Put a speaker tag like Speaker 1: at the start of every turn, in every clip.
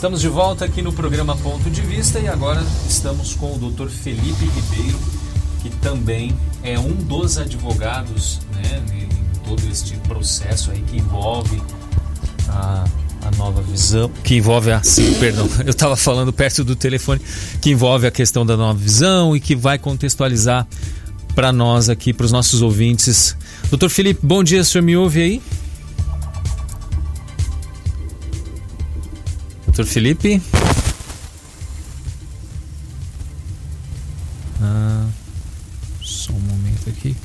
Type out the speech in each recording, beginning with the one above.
Speaker 1: Estamos de volta aqui no programa Ponto de Vista e agora estamos com o Dr. Felipe Ribeiro, que também é um dos advogados, né, em todo este processo aí que envolve a nova visão, que envolve eu estava falando perto do telefone, que envolve a questão da nova visão e que vai contextualizar para nós aqui, para os nossos ouvintes. Dr. Felipe, bom dia, o senhor me ouve aí? Dr. Felipe? Só um momento aqui.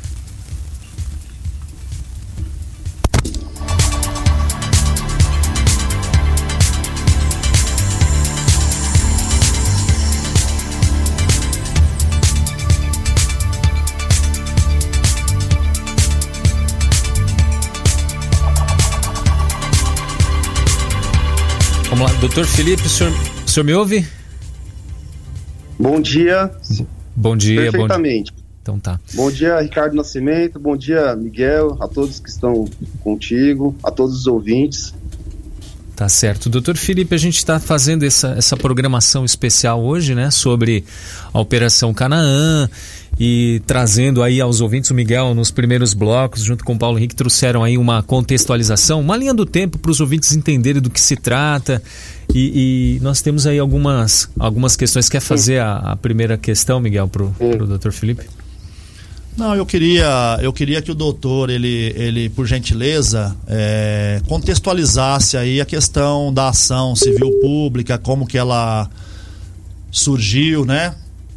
Speaker 1: Vamos lá, doutor Felipe, o senhor me ouve?
Speaker 2: Bom dia.
Speaker 1: Bom dia.
Speaker 2: Perfeitamente.
Speaker 1: Então tá.
Speaker 2: Bom dia, Ricardo Nascimento, bom dia, Miguel, a todos que estão contigo, a todos os ouvintes.
Speaker 1: Tá certo. Doutor Felipe, a gente está fazendo essa programação especial hoje, né, sobre a Operação Canaã, e trazendo aí aos ouvintes, o Miguel nos primeiros blocos, junto com o Paulo Henrique, trouxeram aí uma contextualização, uma linha do tempo para os ouvintes entenderem do que se trata, e nós temos aí algumas questões. Quer fazer a primeira questão, Miguel, para o doutor Felipe?
Speaker 3: Não, eu queria que o doutor, ele por gentileza, contextualizasse aí a questão da ação civil pública, como que ela surgiu, né?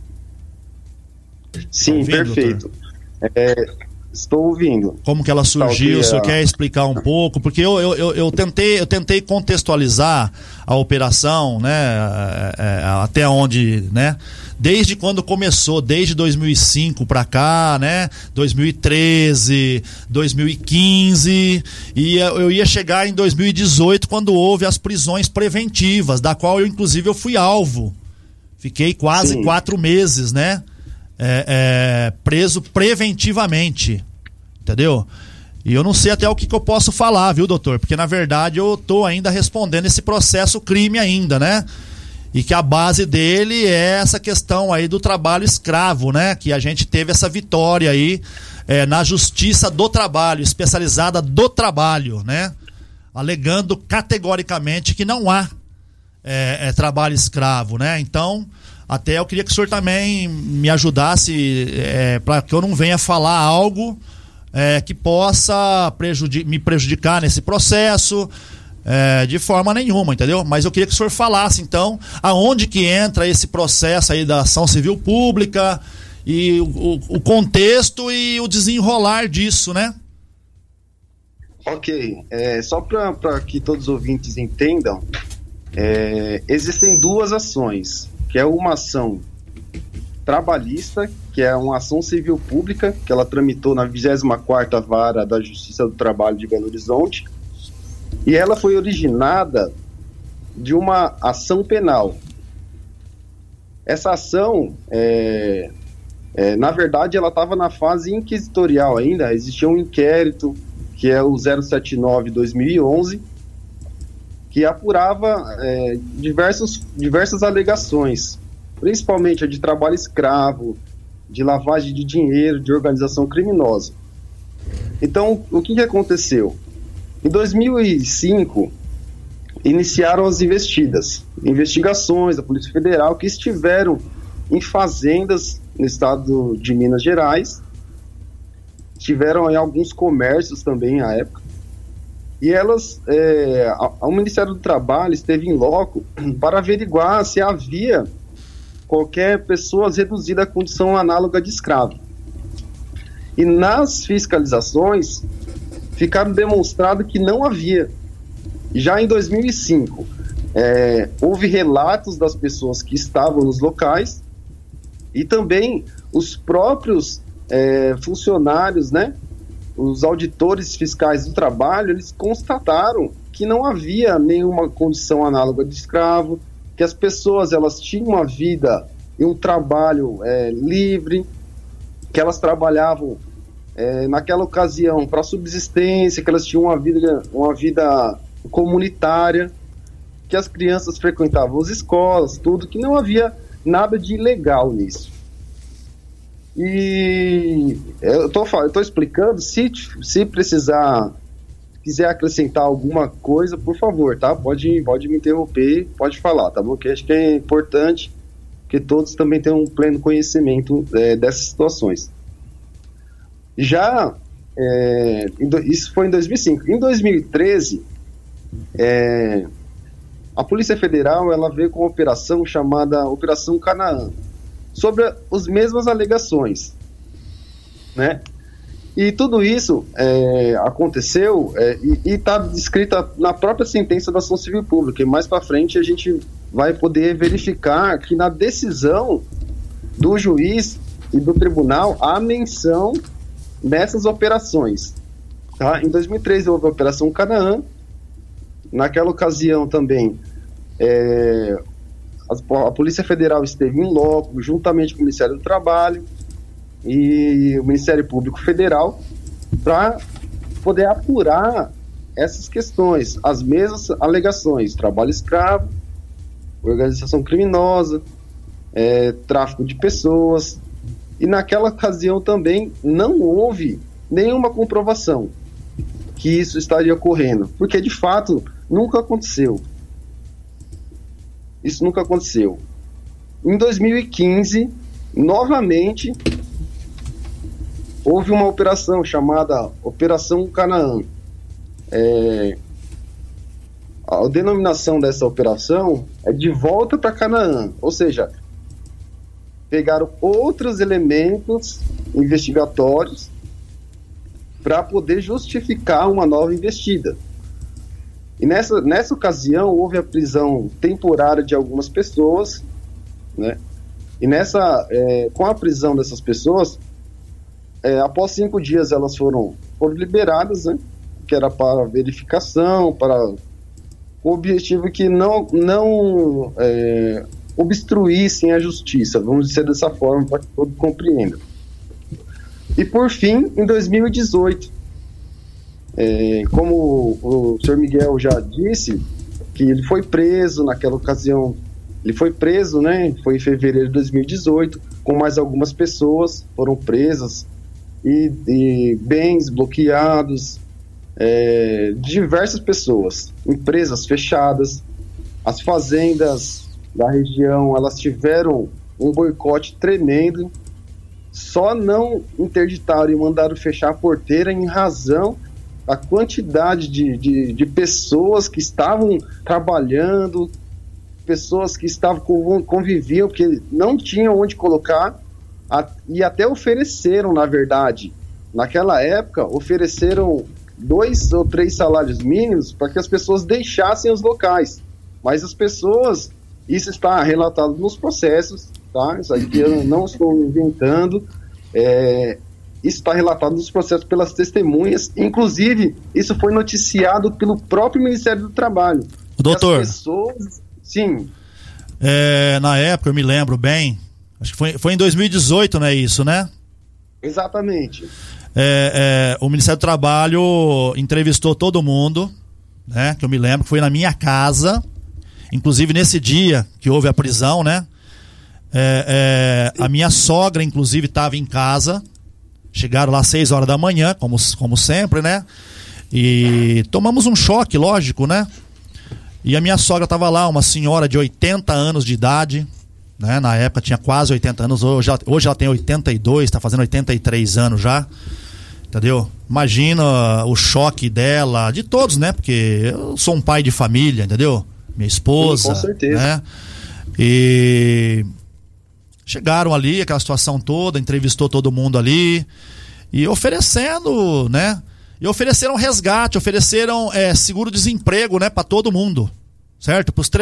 Speaker 2: Sim, ouvindo, perfeito. Estou ouvindo.
Speaker 3: Como que ela surgiu, o senhor quer explicar um pouco? Porque eu tentei contextualizar a operação, né, até onde, né, desde quando começou, desde 2005 para cá, né, 2013, 2015, e eu ia chegar em 2018 quando houve as prisões preventivas, da qual eu fui alvo. Fiquei quase 4 meses, né, preso preventivamente, entendeu? E eu não sei até o que eu posso falar, viu, doutor? Porque na verdade eu tô ainda respondendo esse processo crime ainda, né? E que a base dele é essa questão aí do trabalho escravo, né? Que a gente teve essa vitória aí na Justiça do Trabalho, especializada do trabalho, né? Alegando categoricamente que não há trabalho escravo, né? Então, até eu queria que o senhor também me ajudasse para que eu não venha falar algo que possa me prejudicar nesse processo de forma nenhuma, entendeu? Mas eu queria que o senhor falasse, então, aonde que entra esse processo aí da ação civil pública e o contexto e o desenrolar disso, né?
Speaker 2: Ok, só para que todos os ouvintes entendam, existem 2 ações, que é uma ação trabalhista, que é uma ação civil pública, que ela tramitou na 24ª Vara da Justiça do Trabalho de Belo Horizonte, e ela foi originada de uma ação penal. Essa ação, na verdade, ela estava na fase inquisitorial ainda, existia um inquérito, que é o 079/2011, que apurava diversas alegações, principalmente a de trabalho escravo, de lavagem de dinheiro, de organização criminosa. Então, o que aconteceu? Em 2005, iniciaram as investigações da Polícia Federal que estiveram em fazendas no estado de Minas Gerais, estiveram em alguns comércios também à época, e o Ministério do Trabalho esteve em loco para averiguar se havia qualquer pessoa reduzida à condição análoga de escravo. E nas fiscalizações ficaram demonstrado que não havia. Já em 2005, houve relatos das pessoas que estavam nos locais e também os próprios funcionários, né, os auditores fiscais do trabalho, eles constataram que não havia nenhuma condição análoga de escravo, que as pessoas elas tinham uma vida e um trabalho livre, que elas trabalhavam naquela ocasião para subsistência, que elas tinham uma vida comunitária, que as crianças frequentavam as escolas, tudo, que não havia nada de ilegal nisso. E eu tô explicando, se precisar, quiser acrescentar alguma coisa, por favor, tá? Pode me interromper, pode falar, tá bom? Que acho que é importante que todos também tenham um pleno conhecimento dessas situações. Já, isso foi em 2005. Em 2013, a Polícia Federal ela veio com uma operação chamada Operação Canaã, sobre as mesmas alegações, né? E tudo isso aconteceu e está descrita na própria sentença da ação civil pública. E mais para frente a gente vai poder verificar que na decisão do juiz e do tribunal há menção nessas operações. Tá? Em 2013 houve a Operação Canaã. Naquela ocasião também a Polícia Federal esteve em loco, juntamente com o Ministério do Trabalho e o Ministério Público Federal, para poder apurar essas questões, as mesmas alegações: trabalho escravo, organização criminosa, tráfico de pessoas. E naquela ocasião também não houve nenhuma comprovação que isso estaria ocorrendo, porque de fato nunca aconteceu. Isso nunca aconteceu. Em 2015, novamente, houve uma operação chamada Operação Canaã. A denominação dessa operação é de volta para Canaã, ou seja, pegaram outros elementos investigatórios para poder justificar uma nova investida. E nessa ocasião houve a prisão temporária de algumas pessoas, né? E com a prisão dessas pessoas, após 5 dias elas foram liberadas, né? Que era para verificação, para o objetivo que não obstruíssem a justiça, vamos dizer dessa forma, para que todos compreendam. E por fim, em 2018, como o senhor Miguel já disse, que ele foi preso naquela ocasião, né? Foi em fevereiro de 2018, com mais algumas pessoas foram presas e bens bloqueados, diversas pessoas, empresas fechadas, as fazendas da região, elas tiveram um boicote tremendo, só não interditaram e mandaram fechar a porteira em razão da quantidade de pessoas que estavam trabalhando, pessoas que conviviam, porque não tinham onde colocar, e até ofereceram, na verdade, naquela época, ofereceram 2 ou 3 salários mínimos para que as pessoas deixassem os locais. Mas as pessoas, isso está relatado nos processos, tá? Isso aqui eu não estou inventando, isso está relatado nos processos pelas testemunhas, inclusive isso foi noticiado pelo próprio Ministério do Trabalho.
Speaker 3: Doutor,
Speaker 2: as pessoas, sim.
Speaker 3: Na época, eu me lembro bem, acho que foi em 2018, não é isso, né?
Speaker 2: Exatamente.
Speaker 3: O Ministério do Trabalho entrevistou todo mundo, né? Que eu me lembro que foi na minha casa, inclusive nesse dia que houve a prisão, né? A minha sogra, inclusive, estava em casa. Chegaram lá às 6 horas da manhã, como sempre, né? E tomamos um choque, lógico, né? E a minha sogra estava lá, uma senhora de 80 anos de idade, né? Na época tinha quase 80 anos, hoje ela tem 82, está fazendo 83 anos já, entendeu? Imagina o choque dela, de todos, né? Porque eu sou um pai de família, entendeu? Minha esposa,
Speaker 2: com certeza,
Speaker 3: né? E chegaram ali, aquela situação toda, entrevistou todo mundo ali e oferecendo, né? E ofereceram resgate, ofereceram seguro-desemprego, né? Para todo mundo, certo? Para os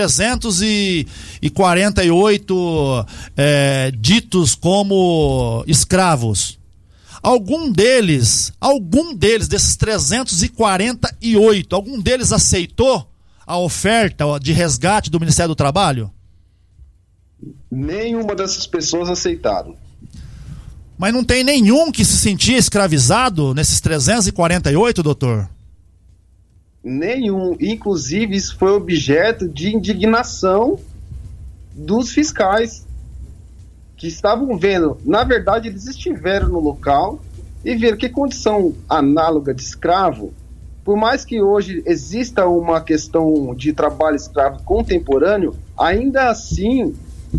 Speaker 3: 348 ditos como escravos. Algum deles, desses 348, algum deles aceitou a oferta de resgate do Ministério do Trabalho?
Speaker 2: Nenhuma dessas pessoas aceitaram.
Speaker 3: Mas não tem nenhum que se sentia escravizado nesses 348, doutor?
Speaker 2: Nenhum. Inclusive, isso foi objeto de indignação dos fiscais, que estavam vendo. Na verdade, eles estiveram no local e viram que condição análoga de escravo, por mais que hoje exista uma questão de trabalho escravo contemporâneo, ainda assim,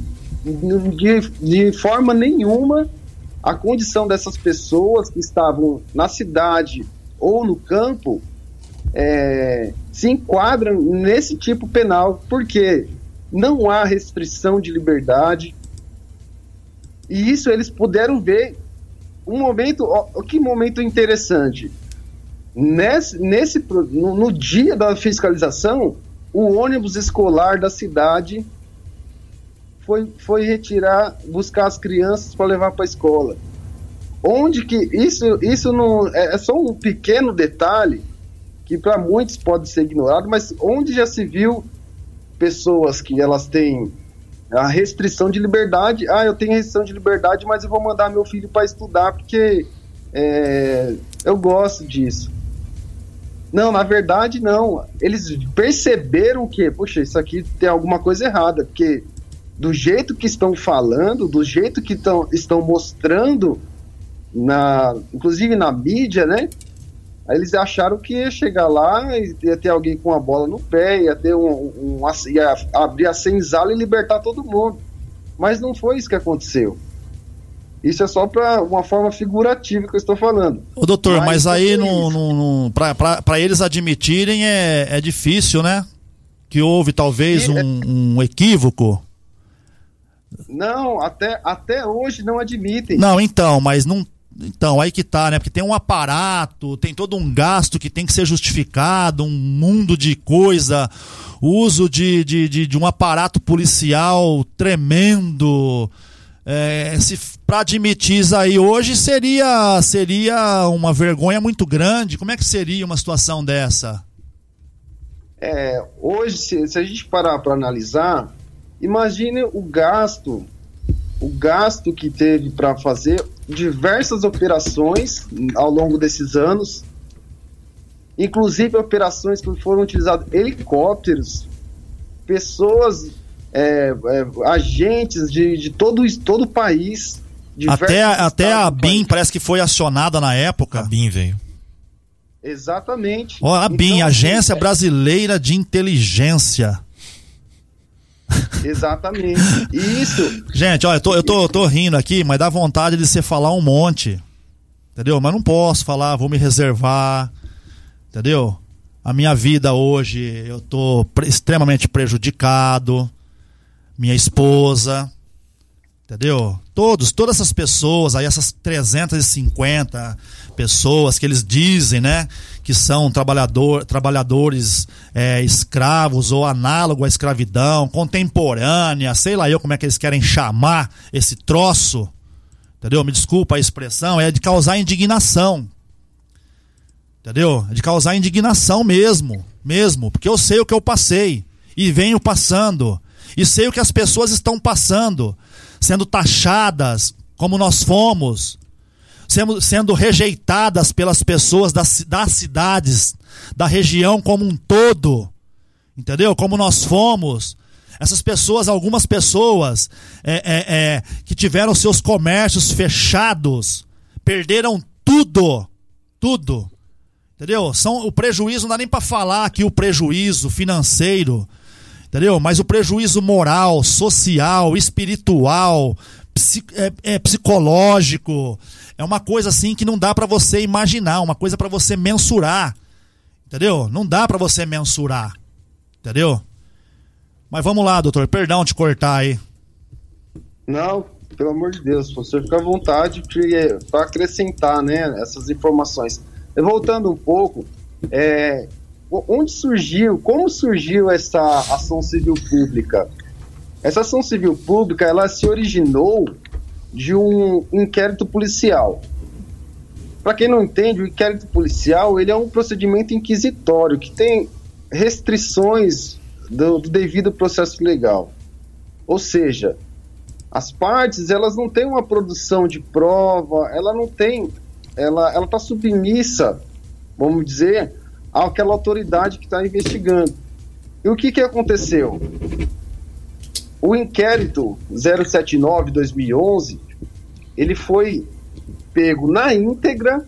Speaker 2: de forma nenhuma, a condição dessas pessoas que estavam na cidade ou no campo se enquadram nesse tipo penal, porque não há restrição de liberdade. E isso eles puderam ver um momento, que momento interessante. No dia da fiscalização, o ônibus escolar da cidade foi buscar as crianças para levar para a escola. Onde que isso não é só um pequeno detalhe que para muitos pode ser ignorado, mas onde já se viu pessoas que elas têm a restrição de liberdade. Eu tenho restrição de liberdade, mas eu vou mandar meu filho para estudar porque eu gosto disso. Não, na verdade não. Eles perceberam que, poxa, isso aqui tem alguma coisa errada, porque do jeito que estão falando, do jeito que estão mostrando, inclusive na mídia, né? Aí eles acharam que ia chegar lá e ia ter alguém com a bola no pé, ia ter ia abrir a senzala e libertar todo mundo. Mas não foi isso que aconteceu. Isso é só para uma forma figurativa que eu estou falando.
Speaker 3: Ô doutor, mas aí para eles admitirem é difícil, né? Que houve talvez um equívoco.
Speaker 2: Não, até hoje não admitem.
Speaker 3: Não, então, mas não... Então, aí que tá, né? Porque tem um aparato, tem todo um gasto que tem que ser justificado, um mundo de coisa, uso de um aparato policial tremendo. Para admitir isso aí hoje seria uma vergonha muito grande. Como é que seria uma situação dessa?
Speaker 2: Hoje, se a gente parar para analisar, imagine o gasto que teve para fazer diversas operações ao longo desses anos, inclusive operações que foram utilizados helicópteros, pessoas, agentes de todo o país.
Speaker 3: Até a ABIN parece que foi acionada na época.
Speaker 4: A ABIN veio.
Speaker 2: Exatamente.
Speaker 3: A ABIN, então, Agência Brasileira de Inteligência.
Speaker 2: Exatamente. Isso.
Speaker 3: Gente, olha, eu tô rindo aqui, mas dá vontade de você falar um monte. Entendeu? Mas não posso falar, vou me reservar. Entendeu? A minha vida hoje, eu tô extremamente prejudicado. Minha esposa. Entendeu? Todas essas pessoas aí, essas 350 pessoas que eles dizem, né, que são trabalhadores escravos ou análogo à escravidão, contemporânea, sei lá eu como é que eles querem chamar esse troço, entendeu? Me desculpa a expressão, é de causar indignação, entendeu? É de causar indignação mesmo, porque eu sei o que eu passei e venho passando, e sei o que as pessoas estão passando, sendo taxadas como nós fomos, sendo rejeitadas pelas pessoas das cidades, da região como um todo, entendeu? Como nós fomos. Essas pessoas, algumas pessoas que tiveram seus comércios fechados, perderam tudo, entendeu? O prejuízo, não dá nem para falar aqui o prejuízo financeiro, entendeu? Mas o prejuízo moral, social, espiritual, psicológico, é uma coisa assim que não dá para você imaginar, uma coisa para você mensurar, entendeu? Não dá para você mensurar, entendeu? Mas vamos lá, doutor, perdão te cortar aí.
Speaker 2: Não, pelo amor de Deus, você fica à vontade para acrescentar, né, essas informações. Voltando um pouco, como surgiu essa ação civil pública? Essa ação civil pública, ela se originou de um inquérito policial. Para quem não entende, o inquérito policial, ele é um procedimento inquisitório que tem restrições do devido processo legal. Ou seja, as partes, elas não têm uma produção de prova, ela está submissa, vamos dizer, àquela autoridade que está investigando. E o que aconteceu? O inquérito 079-2011, ele foi pego na íntegra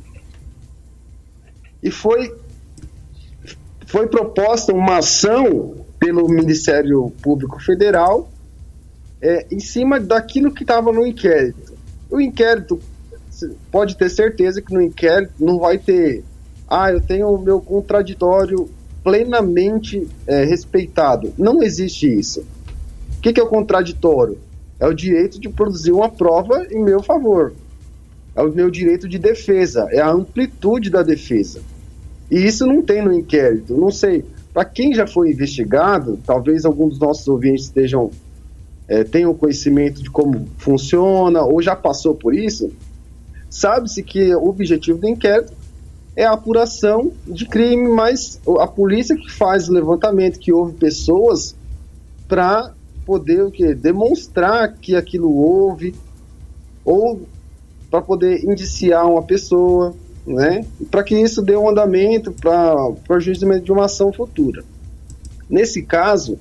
Speaker 2: e foi proposta uma ação pelo Ministério Público Federal em cima daquilo que estava no inquérito. O inquérito, pode ter certeza que no inquérito não vai ter eu tenho o meu contraditório plenamente respeitado. Não existe isso. O que é o contraditório? É o direito de produzir uma prova em meu favor. É o meu direito de defesa, é a amplitude da defesa. E isso não tem no inquérito. Não sei, para quem já foi investigado, talvez alguns dos nossos ouvintes tenham conhecimento de como funciona, ou já passou por isso, sabe-se que o objetivo do inquérito é a apuração de crime, mas a polícia que faz o levantamento, que houve pessoas para poder demonstrar que aquilo houve, ou para poder indiciar uma pessoa, né? Para que isso dê um andamento para o juizamento de uma ação futura. Nesse caso,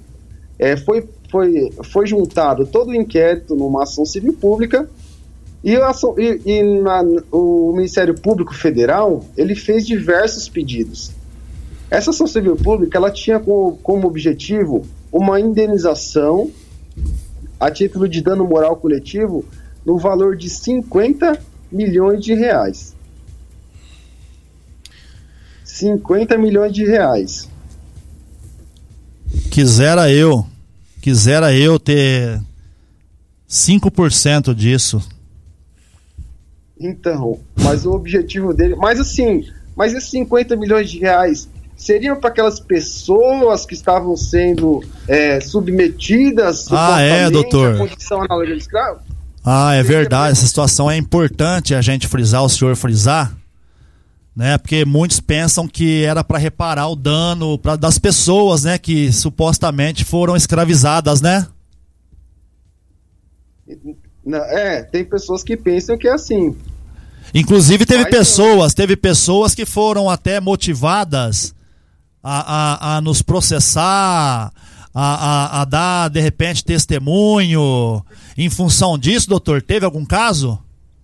Speaker 2: foi juntado todo o inquérito numa ação civil pública e o Ministério Público Federal, ele fez diversos pedidos. Essa ação civil pública, ela tinha como objetivo uma indenização a título de dano moral coletivo no valor de 50 milhões de reais. 50 milhões de reais.
Speaker 3: Quisera eu ter 5% disso.
Speaker 2: Então, mas o objetivo dele... Mas esses 50 milhões de reais seriam para aquelas pessoas que estavam sendo submetidas
Speaker 3: doutor,
Speaker 2: à condição análoga de escravo?
Speaker 3: É verdade, essa situação é importante a gente frisar, o senhor frisar, né? Porque muitos pensam que era para reparar o dano das pessoas, né, que supostamente foram escravizadas, né?
Speaker 2: Tem pessoas que pensam que é assim.
Speaker 3: Inclusive teve pessoas que foram até motivadas a nos processar, a dar de repente testemunho. Em função disso, doutor, teve algum caso?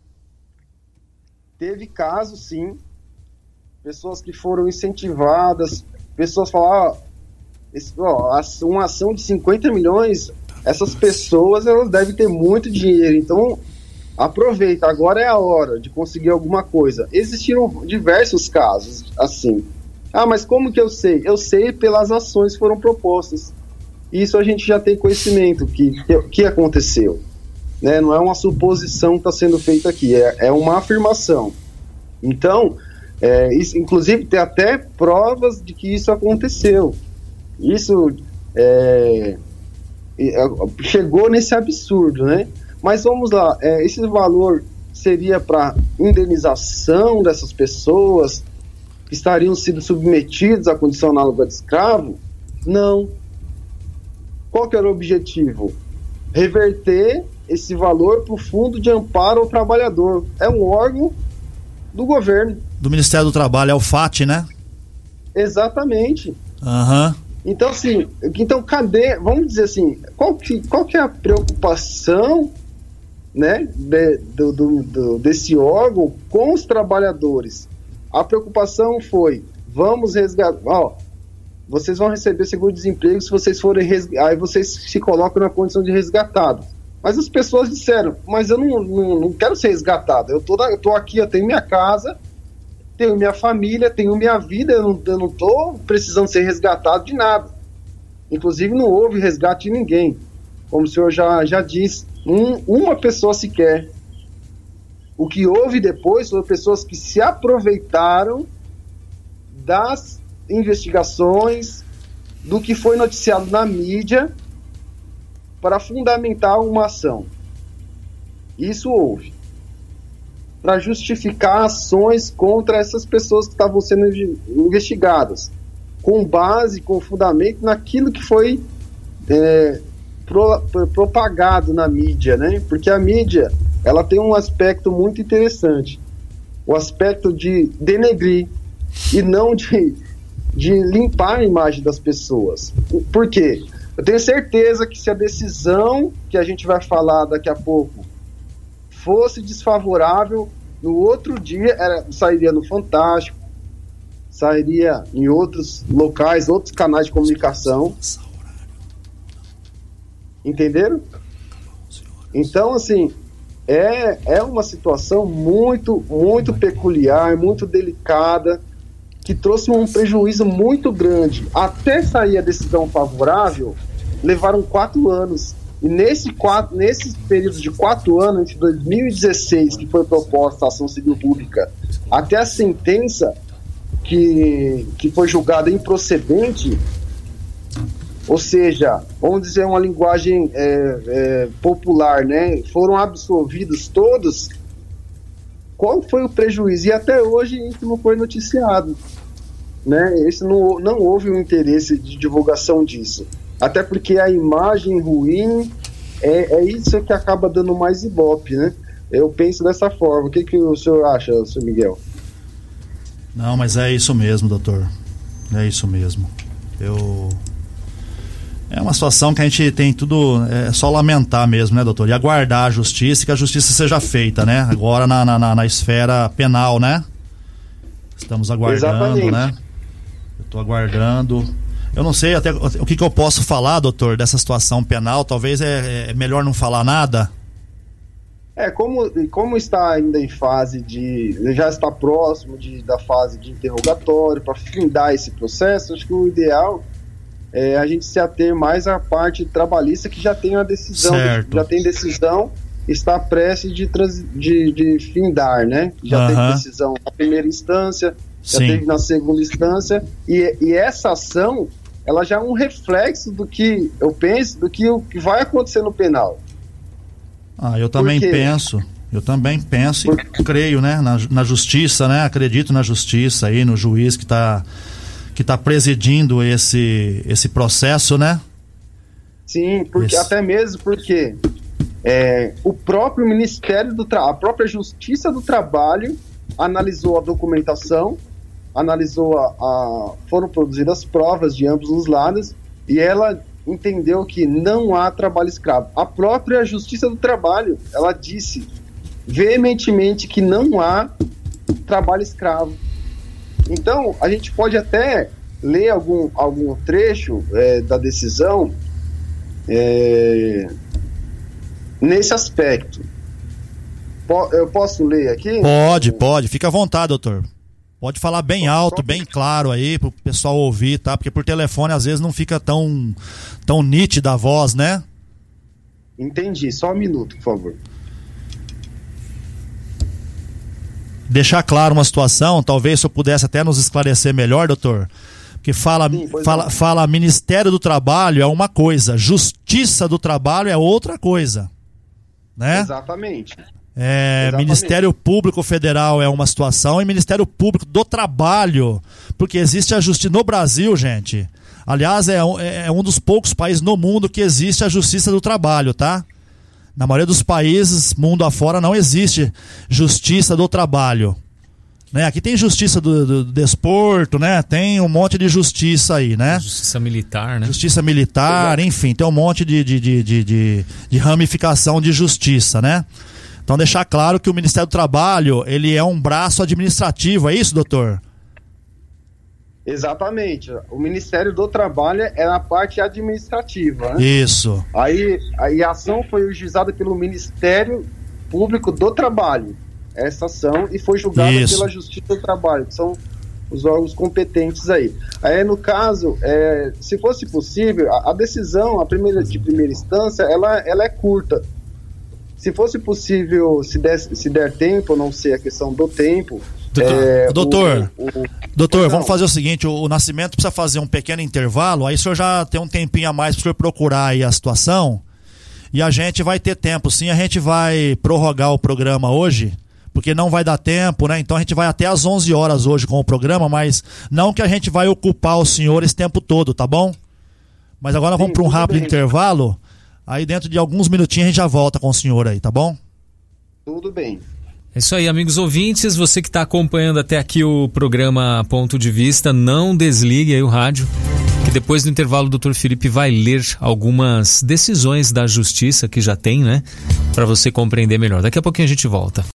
Speaker 2: Teve caso, sim. Pessoas que foram incentivadas, pessoas falaram, uma ação de 50 milhões, essas pessoas elas devem ter muito dinheiro, então aproveita, agora é a hora de conseguir alguma coisa. Existiram diversos casos assim. Mas como que eu sei? Eu sei pelas ações que foram propostas. Isso a gente já tem conhecimento que aconteceu, né? Não é uma suposição que está sendo feita aqui, é uma afirmação. Então, isso, inclusive tem até provas de que isso aconteceu. Isso chegou nesse absurdo, né? Mas vamos lá, esse valor seria para indenização dessas pessoas que estariam sendo submetidas à condição análoga de escravo? Não. Qual que era o objetivo? Reverter esse valor para o Fundo de Amparo ao Trabalhador. É um órgão do governo.
Speaker 3: Do Ministério do Trabalho, é o FAT, né?
Speaker 2: Exatamente.
Speaker 3: Aham.
Speaker 2: Então, assim, cadê, vamos dizer assim, qual que é a preocupação, né, desse órgão com os trabalhadores? A preocupação foi, vamos resgatar, vocês vão receber seguro-desemprego se vocês forem aí vocês se colocam na condição de resgatado. Mas as pessoas disseram, mas eu não quero ser resgatado, eu tô aqui, eu tenho minha casa, tenho minha família, tenho minha vida, eu não estou precisando ser resgatado de nada. Inclusive não houve resgate de ninguém, como o senhor já disse, uma pessoa sequer. O que houve depois foram pessoas que se aproveitaram das investigações, do que foi noticiado na mídia, para fundamentar uma ação. Isso houve. Para justificar ações contra essas pessoas que estavam sendo investigadas, com base, com fundamento naquilo que foi propagado na mídia, né? Porque a mídia, ela tem um aspecto muito interessante, o aspecto de denegrir e não de de limpar a imagem das pessoas. Por quê? Eu tenho certeza que se a decisão que a gente vai falar daqui a pouco fosse desfavorável, no outro dia sairia no Fantástico, sairia em outros locais, outros canais de comunicação. Entenderam? Então, assim, é uma situação muito, muito peculiar, muito delicada, que trouxe um prejuízo muito grande. Até sair a decisão favorável, levaram 4 anos. E nesse período de 4 anos, entre 2016, que foi proposta a ação civil pública, até a sentença que foi julgada improcedente, ou seja, vamos dizer uma linguagem popular, né? Foram absolvidos todos. Qual foi o prejuízo? E até hoje isso não foi noticiado, né? Não houve um interesse de divulgação disso. Até porque a imagem ruim é isso que acaba dando mais ibope, né? Eu penso dessa forma. O que o senhor acha, senhor Miguel?
Speaker 3: Não, mas é isso mesmo, doutor. É isso mesmo. É uma situação que a gente tem tudo... É só lamentar mesmo, né, doutor? E aguardar a justiça, que a justiça seja feita, né? Agora na esfera penal, né? Estamos aguardando, exatamente, né? Eu estou aguardando... Eu não sei até o que eu posso falar, doutor, dessa situação penal. Talvez é melhor não falar nada.
Speaker 2: Como está ainda em fase já está próximo da fase de interrogatório, para findar esse processo, acho que o ideal é a gente se ater mais à parte trabalhista, que já tem a decisão,
Speaker 3: certo,
Speaker 2: já tem decisão, está prestes de findar, né? Já teve decisão na primeira instância, já teve na segunda instância, e essa ação, ela já é um reflexo do que eu penso, do que vai acontecer no penal.
Speaker 3: Eu também penso e creio, né, na justiça, né? Acredito na justiça aí, no juiz que tá presidindo esse processo, né?
Speaker 2: Sim, até mesmo porque o próprio Ministério a própria Justiça do Trabalho analisou a documentação, foram produzidas provas de ambos os lados, e ela entendeu que não há trabalho escravo. A própria Justiça do Trabalho, ela disse veementemente que não há trabalho escravo. Então, a gente pode até ler algum trecho da decisão nesse aspecto. Eu posso ler aqui?
Speaker 3: Pode. Fica à vontade, doutor. Pode falar bem alto, bem claro aí, pro pessoal ouvir, tá? Porque por telefone às vezes não fica tão nítida a voz, né?
Speaker 2: Entendi. Só um minuto, por favor.
Speaker 3: Deixar claro uma situação, talvez se eu pudesse até nos esclarecer melhor, doutor. Porque fala Ministério do Trabalho é uma coisa, Justiça do Trabalho é outra coisa, né?
Speaker 2: Exatamente.
Speaker 3: Ministério Público Federal é uma situação e Ministério Público do Trabalho, porque existe a justiça no Brasil, gente. Aliás, é um dos poucos países no mundo que existe a Justiça do Trabalho, tá? Na maioria dos países, mundo afora, não existe Justiça do Trabalho, né? Aqui tem Justiça do Desporto, né? Tem um monte de justiça aí, né?
Speaker 1: Justiça Militar, né?
Speaker 3: Justiça Militar, enfim, tem um monte de ramificação de justiça, né? Então deixar claro que o Ministério do Trabalho, ele é um braço administrativo, é isso, doutor?
Speaker 2: Exatamente. O Ministério do Trabalho é na parte administrativa, né?
Speaker 3: Isso.
Speaker 2: Aí a ação foi juizada pelo Ministério Público do Trabalho, essa ação, e foi julgada pela Justiça do Trabalho, que são os órgãos competentes aí. Aí, no caso, se fosse possível, a decisão de primeira instância, ela é curta. Se fosse possível, se der tempo, não sei a questão do tempo...
Speaker 3: Doutor, vamos fazer o seguinte, o Nascimento precisa fazer um pequeno intervalo, aí o senhor já tem um tempinho a mais para o senhor procurar aí a situação, e a gente vai ter tempo, sim, a gente vai prorrogar o programa hoje, porque não vai dar tempo, né? Então a gente vai até às 11 horas hoje com o programa, mas não que a gente vai ocupar o senhor esse tempo todo, tá bom? Mas agora vamos para um rápido intervalo, aí dentro de alguns minutinhos a gente já volta com o senhor aí, tá bom?
Speaker 2: Tudo bem.
Speaker 1: É isso aí, amigos ouvintes, você que está acompanhando até aqui o programa Ponto de Vista, não desligue aí o rádio, que depois do intervalo o Dr. Felipe vai ler algumas decisões da justiça que já tem, né, para você compreender melhor. Daqui a pouquinho a gente volta.